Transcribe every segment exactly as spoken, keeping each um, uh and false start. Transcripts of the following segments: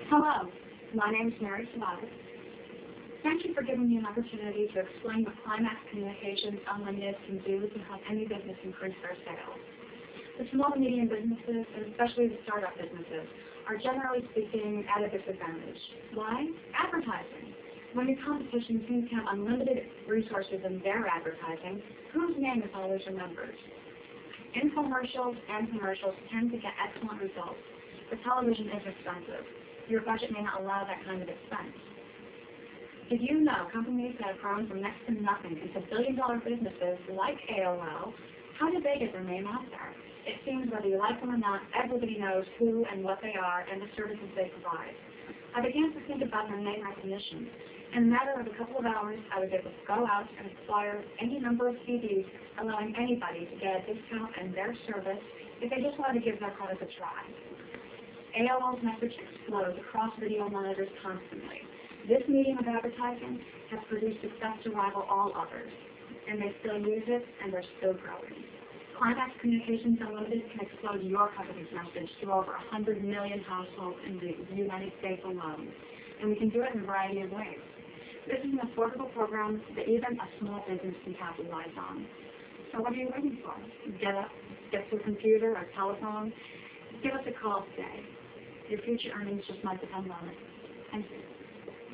Hello, my name is Mary Sabatis. Thank you for giving me an opportunity to explain what Climax Communications Unlimited can do to help any business increase their sales. The small and medium businesses, and especially the startup businesses, are generally speaking at a disadvantage. Why? Advertising. When your competition seems to have unlimited resources in their advertising, whose name is always remembered? Infomercials and commercials tend to get excellent results, but television is expensive. Your budget may not allow that kind of expense. Did you know companies that have grown from next to nothing into billion-dollar businesses like A O L, how did they get their name out there? It seems whether you like them or not, everybody knows who and what they are and the services they provide. I began to think about their name recognition. In a matter of a couple of hours, I was able to go out and acquire any number of C Ds, allowing anybody to get a discount in their service if they just wanted to give their product a try. A O L's message explodes across video monitors constantly. This medium of advertising has produced success to rival all others, and they still use it, and they're still growing. Climax Communications Unlimited can explode your company's message to over one hundred million households in the United States alone, and we can do it in a variety of ways. This is an affordable program that even a small business can capitalize on. So what are you waiting for? Get up, get to a computer or telephone. Give us a call today. Your future earnings just might depend on it. Thank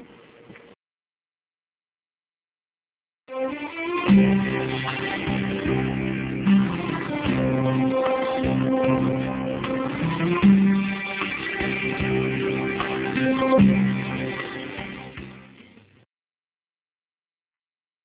you.